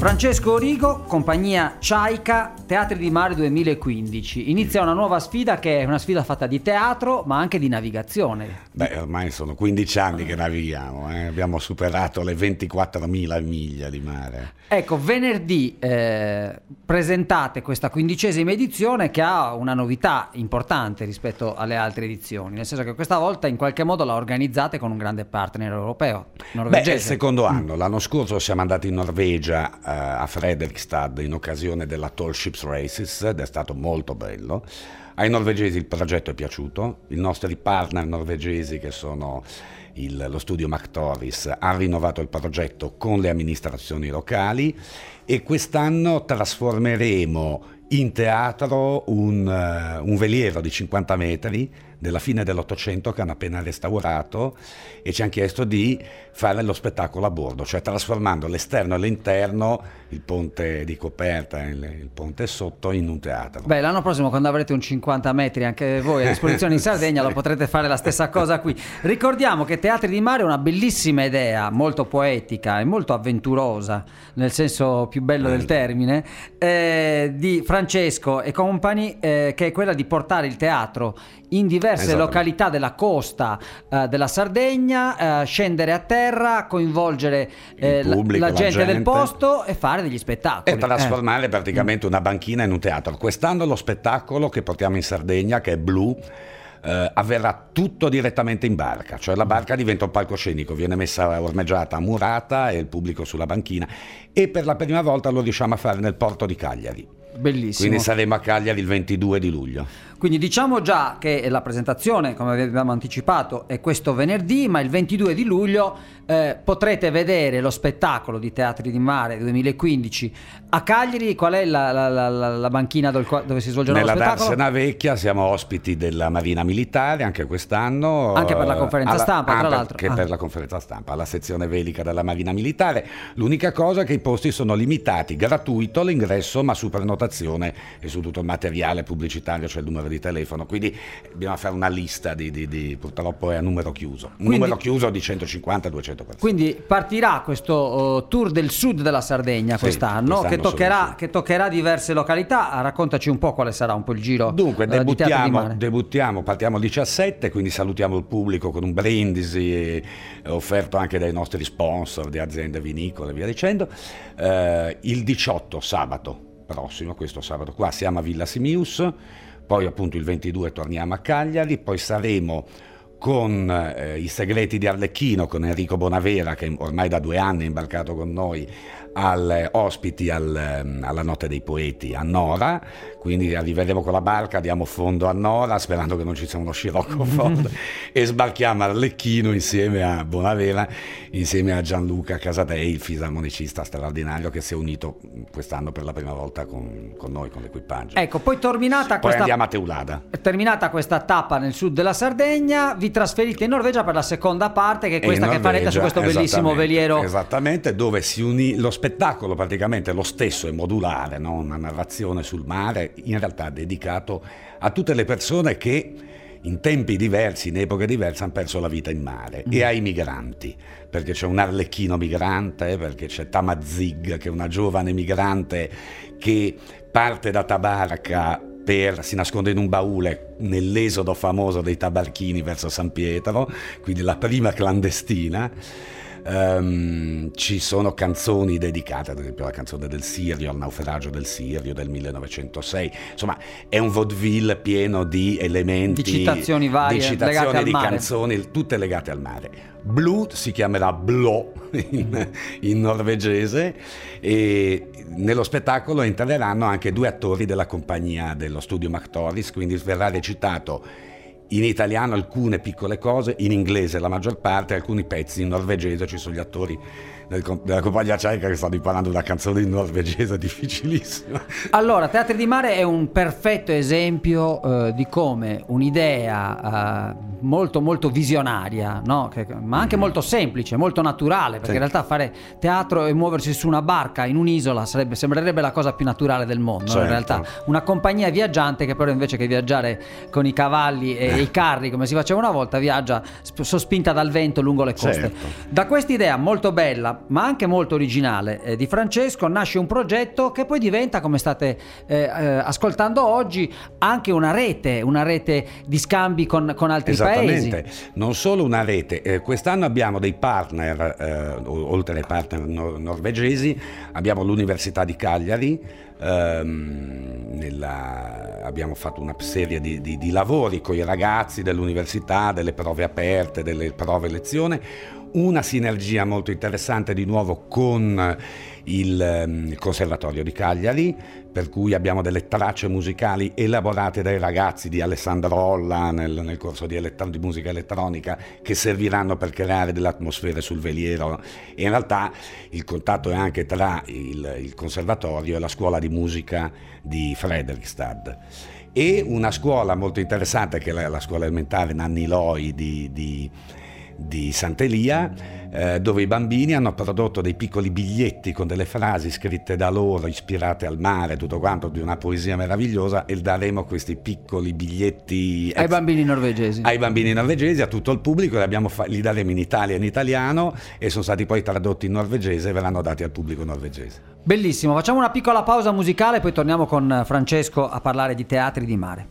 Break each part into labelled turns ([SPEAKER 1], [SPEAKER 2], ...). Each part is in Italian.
[SPEAKER 1] Francesco Origo, compagnia Ciaica, Teatri di Mare 2015. Inizia una nuova sfida che è una sfida fatta di teatro ma anche di navigazione.
[SPEAKER 2] Beh, ormai sono 15 anni che navighiamo, abbiamo superato le 24.000 miglia di mare.
[SPEAKER 1] Ecco, venerdì presentate questa 15ª edizione che ha una novità importante rispetto alle altre edizioni, nel senso che questa volta in qualche modo la organizzate con un grande partner europeo, norvegese.
[SPEAKER 2] Beh, è il secondo anno. L'anno scorso siamo andati in Norvegia a Fredrikstad in occasione della Tall Ships Races ed è stato molto bello. Ai norvegesi il progetto è piaciuto, i nostri partner norvegesi che sono lo studio McTorris ha rinnovato il progetto con le amministrazioni locali e quest'anno trasformeremo in teatro un veliero di 50 metri della fine dell'Ottocento che hanno appena restaurato e ci hanno chiesto di fare lo spettacolo a bordo, cioè trasformando l'esterno e l'interno, il ponte di coperta e il ponte sotto, in un teatro.
[SPEAKER 1] Beh, l'anno prossimo quando avrete un 50 metri anche voi a disposizione in Sardegna lo potrete fare la stessa cosa qui. Ricordiamo che Teatri di Mare è una bellissima idea, molto poetica e molto avventurosa, nel senso più bello del termine, di Francesco e compagni, che è quella di portare il teatro in diverse località della costa della Sardegna, scendere a terra, coinvolgere
[SPEAKER 2] pubblico,
[SPEAKER 1] la gente del posto e fare degli spettacoli.
[SPEAKER 2] E trasformare praticamente una banchina in un teatro. Quest'anno lo spettacolo che portiamo in Sardegna, che è Blu, avverrà tutto direttamente in barca, cioè la barca diventa un palcoscenico, viene messa ormeggiata, murata e il pubblico sulla banchina, e per la prima volta lo riusciamo a fare nel porto di Cagliari.
[SPEAKER 1] Bellissimo.
[SPEAKER 2] Quindi saremo a Cagliari il 22 di luglio.
[SPEAKER 1] Quindi diciamo già che la presentazione, come abbiamo anticipato, è questo venerdì, ma il 22 di luglio potrete vedere lo spettacolo di Teatri di Mare 2015 a Cagliari. Qual è la banchina dove si svolgerà lo spettacolo?
[SPEAKER 2] Nella Darsena Vecchia siamo ospiti della Marina Militare anche quest'anno.
[SPEAKER 1] Anche per la conferenza stampa, tra l'altro.
[SPEAKER 2] Anche per la conferenza stampa, alla sezione velica della Marina Militare. L'unica cosa è che i posti sono limitati, gratuito l'ingresso, ma su prenotazione e su tutto il materiale pubblicitario, cioè il numero di telefono, quindi dobbiamo fare una lista purtroppo è a numero chiuso, numero chiuso di 150-200 persone.
[SPEAKER 1] Quindi partirà questo tour del sud della Sardegna quest'anno che toccherà diverse località. Raccontaci un po' quale sarà un po' il giro.
[SPEAKER 2] Dunque debuttiamo, partiamo il 17, quindi salutiamo il pubblico con un brindisi offerto anche dai nostri sponsor di aziende vinicole e via dicendo. Il 18 sabato prossimo, questo sabato qua, siamo a Villa Simius. Poi appunto il 22 torniamo a Cagliari, poi saremo con i Segreti di Arlecchino, con Enrico Bonavera, che ormai da 2 anni è imbarcato con noi, ospiti alla Notte dei Poeti a Nora, quindi arriveremo con la barca, diamo fondo a Nora sperando che non ci sia uno scirocco forte e sbarchiamo a Arlecchino insieme a Bonavera, insieme a Gianluca Casadei, il fisarmonicista straordinario che si è unito quest'anno per la prima volta con noi, con l'equipaggio.
[SPEAKER 1] Ecco, poi
[SPEAKER 2] andiamo a Teulada.
[SPEAKER 1] Terminata questa tappa nel sud della Sardegna, vi trasferite in Norvegia per la seconda parte, che è questa che farete su questo bellissimo veliero.
[SPEAKER 2] Esattamente, dove si unì lo spettacolo, praticamente lo stesso, è modulare, no? Una narrazione sul mare, in realtà dedicato a tutte le persone che in tempi diversi, in epoche diverse, hanno perso la vita in mare, e ai migranti, perché c'è un arlecchino migrante, perché c'è Tamazig, che è una giovane migrante che parte da Tabarca si nasconde in un baule nell'esodo famoso dei tabarchini verso San Pietro, quindi la prima clandestina. Ci sono canzoni dedicate, ad esempio la canzone del Sirio, al naufragio del Sirio del 1906. Insomma, è un vaudeville pieno di elementi,
[SPEAKER 1] di citazioni varie,
[SPEAKER 2] di citazioni,
[SPEAKER 1] legate al
[SPEAKER 2] di
[SPEAKER 1] mare.
[SPEAKER 2] canzoni, tutte legate al mare. Blu si chiamerà Blå in norvegese, e nello spettacolo entreranno anche 2 attori della compagnia dello studio McTorris, quindi verrà recitato in italiano alcune piccole cose, in inglese la maggior parte, alcuni pezzi in norvegese. Ci sono gli attori della compagnia Ciaica che stanno imparando una canzone in norvegese difficilissima.
[SPEAKER 1] Allora, Teatri di Mare è un perfetto esempio di come un'idea molto molto visionaria, no? Ma anche molto semplice, molto naturale, perché in realtà fare teatro e muoversi su una barca in un'isola sembrerebbe la cosa più naturale del mondo.
[SPEAKER 2] Certo.
[SPEAKER 1] In realtà una compagnia viaggiante che però invece che viaggiare con i cavalli e i carri come si faceva una volta, viaggia sospinta dal vento lungo le coste.
[SPEAKER 2] Certo.
[SPEAKER 1] Da questa idea molto bella, ma anche molto originale di Francesco nasce un progetto che poi diventa, come state ascoltando oggi, anche una rete di scambi con altri paesi.
[SPEAKER 2] Esattamente, non solo una rete. Quest'anno abbiamo dei partner, oltre ai partner norvegesi, abbiamo l'Università di Cagliari. Abbiamo fatto una serie di lavori con i ragazzi dell'università, delle prove aperte, delle prove lezione, una sinergia molto interessante di nuovo con il Conservatorio di Cagliari, per cui abbiamo delle tracce musicali elaborate dai ragazzi di Alessandro Olla nel corso di musica elettronica, che serviranno per creare delle atmosfere sul veliero, e in realtà il contatto è anche tra il Conservatorio e la scuola di musica di Fredrikstad, e una scuola molto interessante che è la scuola elementare Nanni Loi di Sant'Elia, dove i bambini hanno prodotto dei piccoli biglietti con delle frasi scritte da loro, ispirate al mare, tutto quanto, di una poesia meravigliosa, e daremo questi piccoli biglietti
[SPEAKER 1] ai bambini norvegesi,
[SPEAKER 2] a tutto il pubblico, li daremo in Italia in italiano, e sono stati poi tradotti in norvegese e verranno dati al pubblico norvegese.
[SPEAKER 1] Bellissimo, facciamo una piccola pausa musicale, poi torniamo con Francesco a parlare di teatri di mare.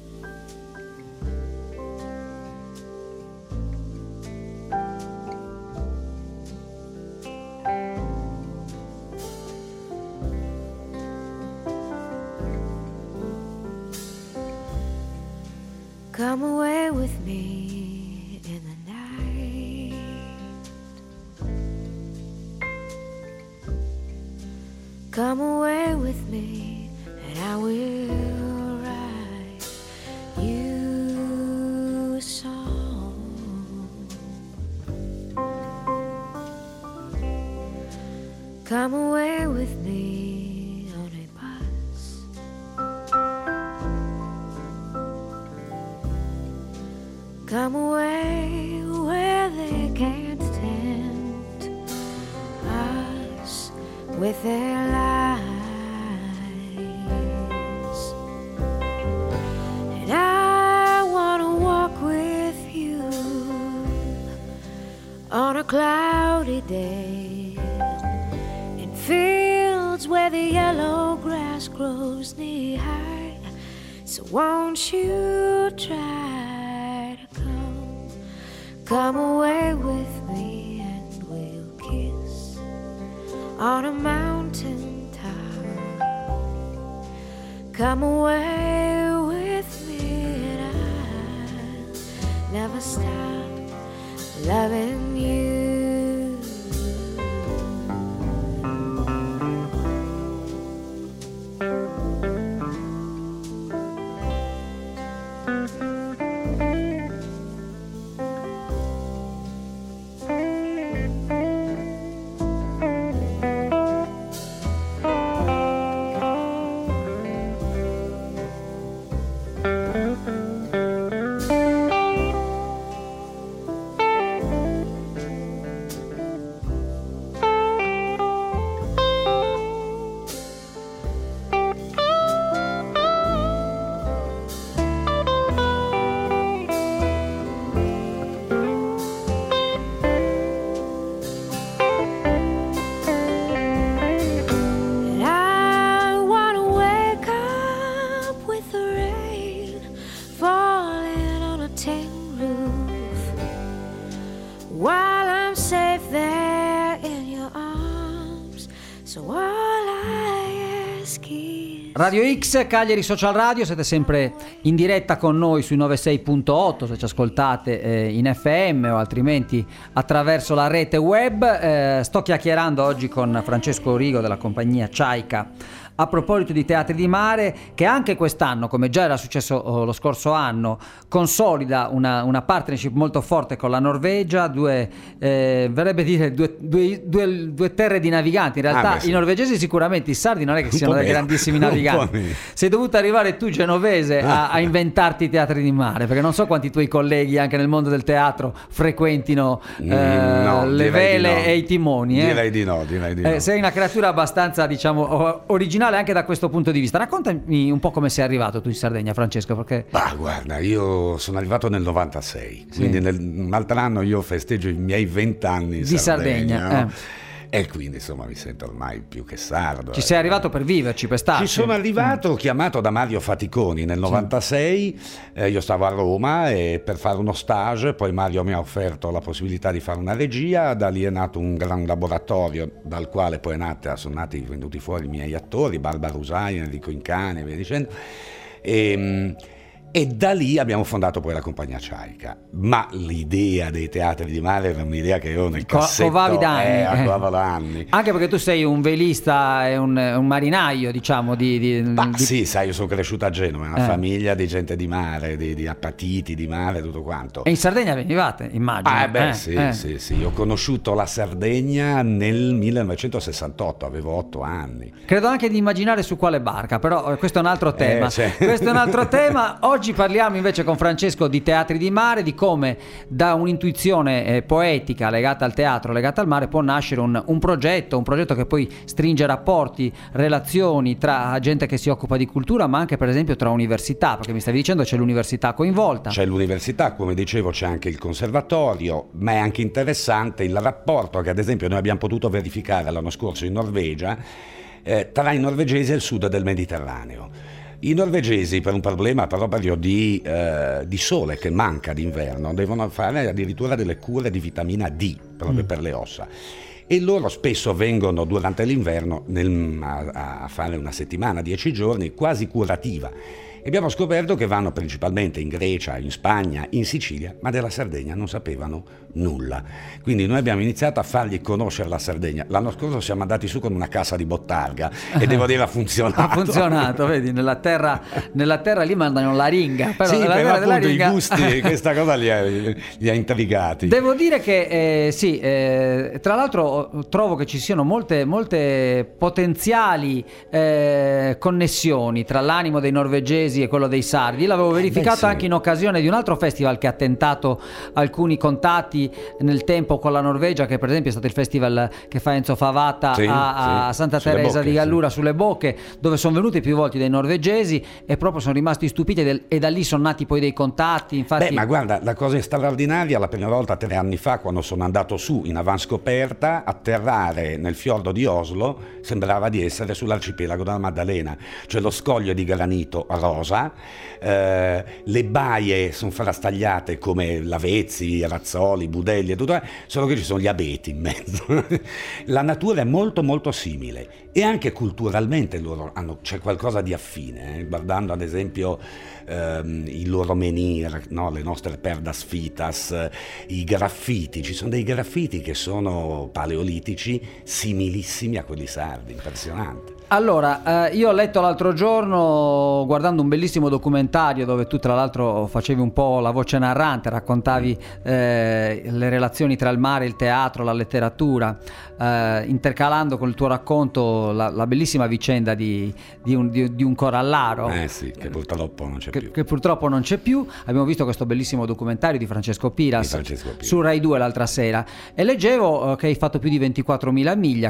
[SPEAKER 3] Come away with me in the night. Come away with me and I will write you a song. Come away with me on a bus. Come away where they can't tempt us with their lies. And I want to walk with you on a cloudy day in fields where the yellow grass grows knee high. So won't you try? Come away with me and we'll kiss on a mountain top. Come away with me and I'll never stop loving you.
[SPEAKER 1] Radio X, Cagliari Social Radio, siete sempre in diretta con noi sui 96.8 se ci ascoltate in FM o altrimenti attraverso la rete web. Sto chiacchierando oggi con Francesco Rigo della compagnia Ciaica a proposito di teatri di mare, che anche quest'anno, come già era successo lo scorso anno, consolida una partnership molto forte con la Norvegia, verrebbe dire due terre di naviganti. In realtà
[SPEAKER 2] sì.
[SPEAKER 1] I norvegesi sicuramente, i sardi non è che siano dei grandissimi naviganti. Sei dovuto arrivare tu genovese a inventarti i teatri di mare, perché non so quanti tuoi colleghi anche nel mondo del teatro frequentino le vele e i timoni.
[SPEAKER 2] Direi di no.
[SPEAKER 1] Sei una creatura abbastanza, diciamo, originale anche da questo punto di vista. Raccontami un po' come sei arrivato tu in Sardegna, Francesco, perché...
[SPEAKER 2] Guarda, io sono arrivato nel 96,
[SPEAKER 1] sì.
[SPEAKER 2] Quindi un altro anno io festeggio i miei 20 anni in
[SPEAKER 1] di
[SPEAKER 2] Sardegna.
[SPEAKER 1] No?
[SPEAKER 2] e quindi insomma mi sento ormai più che sardo.
[SPEAKER 1] Ci sei arrivato per viverci, per starci?
[SPEAKER 2] Ci sono arrivato chiamato da Mario Faticoni nel 96, io stavo a Roma e per fare uno stage, poi Mario mi ha offerto la possibilità di fare una regia, da lì è nato un gran laboratorio dal quale poi sono venuti fuori i miei attori, Barbara Usai, Enrico Incane e via dicendo, e da lì abbiamo fondato poi la compagnia Ciaica. Ma l'idea dei teatri di mare era un'idea che io nel cassetto
[SPEAKER 1] covavo da anni. Anche perché tu sei un velista e un marinaio, diciamo.
[SPEAKER 2] Sì, sai, io sono cresciuto a Genova, una famiglia di gente di mare, di appatiti di mare, tutto quanto.
[SPEAKER 1] E in Sardegna venivate, immagino.
[SPEAKER 2] Sì. Ho conosciuto la Sardegna nel 1968, avevo 8 anni.
[SPEAKER 1] Credo anche di immaginare su quale barca, però questo è un altro tema. Questo è un altro tema. Oggi parliamo invece con Francesco di teatri di mare, di come da un'intuizione poetica legata al teatro, legata al mare, può nascere un progetto che poi stringe rapporti, relazioni tra gente che si occupa di cultura, ma anche per esempio tra università, perché mi stavi dicendo c'è l'università coinvolta.
[SPEAKER 2] C'è l'università, come dicevo, c'è anche il conservatorio, ma è anche interessante il rapporto che ad esempio noi abbiamo potuto verificare l'anno scorso in Norvegia tra i norvegesi e il sud del Mediterraneo. I norvegesi, per un problema proprio di sole che manca d'inverno, devono fare addirittura delle cure di vitamina D proprio per le ossa, e loro spesso vengono durante l'inverno a fare una settimana, 10 giorni, quasi curativa. E abbiamo scoperto che vanno principalmente in Grecia, in Spagna, in Sicilia, ma della Sardegna non sapevano nulla. Quindi noi abbiamo iniziato a fargli conoscere la Sardegna. L'anno scorso siamo andati su con una casa di bottarga e devo dire ha funzionato.
[SPEAKER 1] Ha funzionato, vedi, nella terra lì mandano l'aringa. Però
[SPEAKER 2] sì, però appunto i gusti, questa cosa li ha intrigati.
[SPEAKER 1] Devo dire che tra l'altro trovo che ci siano molte potenziali connessioni tra l'animo dei norvegesi e quello dei sardi. L'avevo verificato anche in occasione di un altro festival che ha tentato alcuni contatti nel tempo con la Norvegia, che per esempio è stato il festival che fa Enzo Favata a Santa Teresa di Gallura, sulle Bocche, dove sono venuti più volte dei norvegesi e proprio sono rimasti stupiti e da lì sono nati poi dei contatti. Infatti...
[SPEAKER 2] ma guarda, la cosa straordinaria, la prima volta 3 anni fa, quando sono andato su in avanscoperta, atterrare nel fiordo di Oslo sembrava di essere sull'arcipelago della Maddalena, cioè lo scoglio di granito rosa, le baie sono frastagliate come lavezzi, razzoli, budelli e tutto, solo che ci sono gli abeti in mezzo. La natura è molto molto simile e anche culturalmente c'è qualcosa di affine, guardando ad esempio i loro menhir, no? Le nostre perdas fitas, i graffiti. Ci sono dei graffiti che sono paleolitici similissimi a quelli sardi, impressionante.
[SPEAKER 1] Allora, io ho letto l'altro giorno, guardando un bellissimo documentario dove tu tra l'altro facevi un po' la voce narrante, raccontavi le relazioni tra il mare, il teatro, la letteratura, intercalando con il tuo racconto la bellissima vicenda di un corallaro.
[SPEAKER 2] Che purtroppo non c'è più.
[SPEAKER 1] Che purtroppo non c'è più. Abbiamo visto questo bellissimo documentario di Francesco Piras su Rai 2 l'altra sera, e leggevo che hai fatto più di 24.000 miglia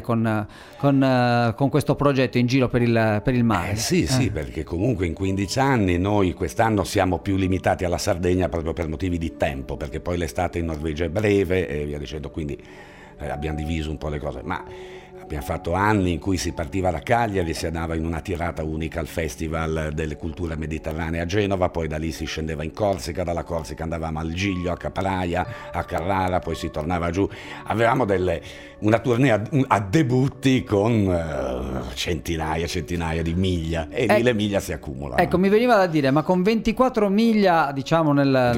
[SPEAKER 1] con questo progetto in giro per il mare.
[SPEAKER 2] Sì, perché comunque in 15 anni noi quest'anno siamo più limitati alla Sardegna proprio per motivi di tempo, perché poi l'estate in Norvegia è breve e via dicendo, quindi abbiamo diviso un po' le cose, ma abbiamo fatto anni in cui si partiva da Cagliari e si andava in una tirata unica al Festival delle Culture Mediterranee a Genova, poi da lì si scendeva in Corsica, dalla Corsica andavamo al Giglio, a Capraia, a Carrara, poi si tornava giù. Avevamo una tournée a debutti con centinaia di miglia, e lì le miglia si accumulano.
[SPEAKER 1] Ecco, mi veniva da dire, ma con 24 miglia, diciamo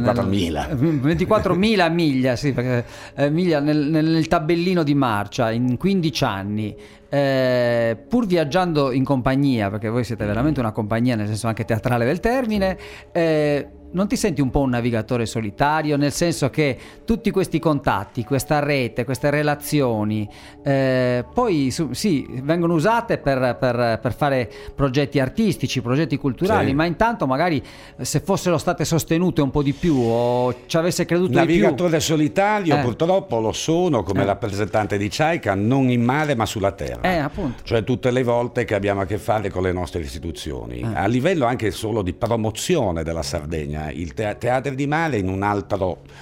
[SPEAKER 1] 24.000 miglia, sì, perché miglia nel tabellino di marcia in 15 anni, pur viaggiando in compagnia, perché voi siete veramente una compagnia nel senso anche teatrale del termine, non ti senti un po' un navigatore solitario, nel senso che tutti questi contatti, questa rete, queste relazioni poi vengono usate per fare progetti artistici, progetti culturali, ma intanto magari se fossero state sostenute un po' di più o ci avesse creduto di più.
[SPEAKER 2] Navigatore solitario purtroppo lo sono come rappresentante di Ciaica, non in mare ma sulla terra,
[SPEAKER 1] appunto.
[SPEAKER 2] Cioè tutte le volte che abbiamo a che fare con le nostre istituzioni, a livello anche solo di promozione della Sardegna. Il teatro di mare in un altro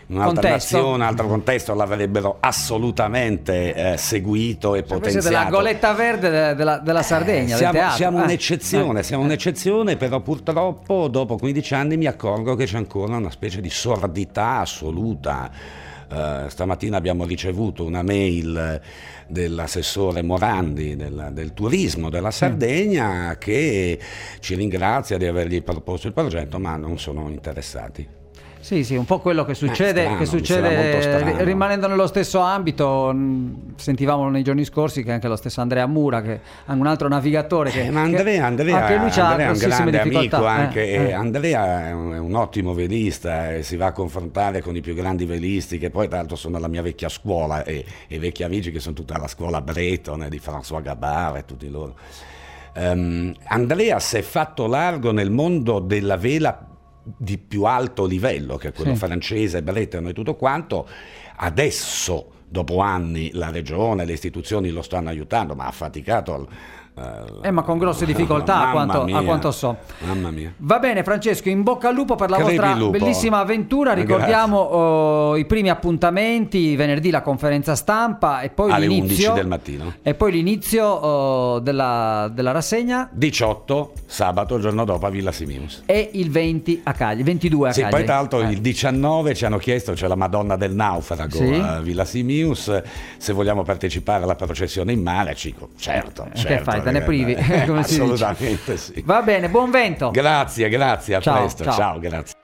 [SPEAKER 2] un'altra nazione, un altro contesto l'avrebbero assolutamente seguito e potenziato.
[SPEAKER 1] Della goletta verde della Sardegna, del teatro.
[SPEAKER 2] Siamo un'eccezione, però purtroppo dopo 15 anni mi accorgo che c'è ancora una specie di sordità assoluta. Stamattina abbiamo ricevuto una mail dell'assessore Morandi del turismo della Sardegna che ci ringrazia di avergli proposto il progetto, ma non sono interessati.
[SPEAKER 1] Sì, un po' quello che succede, rimanendo nello stesso ambito. Sentivamo nei giorni scorsi che anche lo stesso Andrea Mura, che è un altro navigatore,
[SPEAKER 2] ma Andrea
[SPEAKER 1] anche lui
[SPEAKER 2] è un grande
[SPEAKER 1] difficoltà.
[SPEAKER 2] Amico, Andrea è un ottimo velista e si va a confrontare con i più grandi velisti, che poi tra l'altro sono la mia vecchia scuola e i vecchi amici che sono tutta la scuola Breton di François Gabard e tutti loro. Andrea si è fatto largo nel mondo della vela di più alto livello, che è quello francese, Breton e tutto quanto. Adesso, dopo anni, la regione, le istituzioni lo stanno aiutando, ma ha faticato
[SPEAKER 1] ma con grosse difficoltà, a quanto so.
[SPEAKER 2] Mamma mia.
[SPEAKER 1] Va bene, Francesco, in bocca al lupo per la vostra bellissima avventura. Ricordiamo i primi appuntamenti: venerdì la conferenza stampa e poi
[SPEAKER 2] alle
[SPEAKER 1] l'inizio
[SPEAKER 2] 11 del mattino
[SPEAKER 1] e poi l'inizio della rassegna
[SPEAKER 2] 18 sabato, il giorno dopo, a Villa Simius,
[SPEAKER 1] e il 20 a Cagliari, 22 a Cagliari.
[SPEAKER 2] Poi tra l'altro il 19 ci hanno chiesto, c'è la Madonna del Naufrago a Villa Simius, se vogliamo partecipare alla processione in mare. Certo.
[SPEAKER 1] Che fai? Te ne privi? Come
[SPEAKER 2] assolutamente sì.
[SPEAKER 1] Va bene, buon vento.
[SPEAKER 2] Grazie, a
[SPEAKER 1] ciao,
[SPEAKER 2] presto. Ciao, grazie.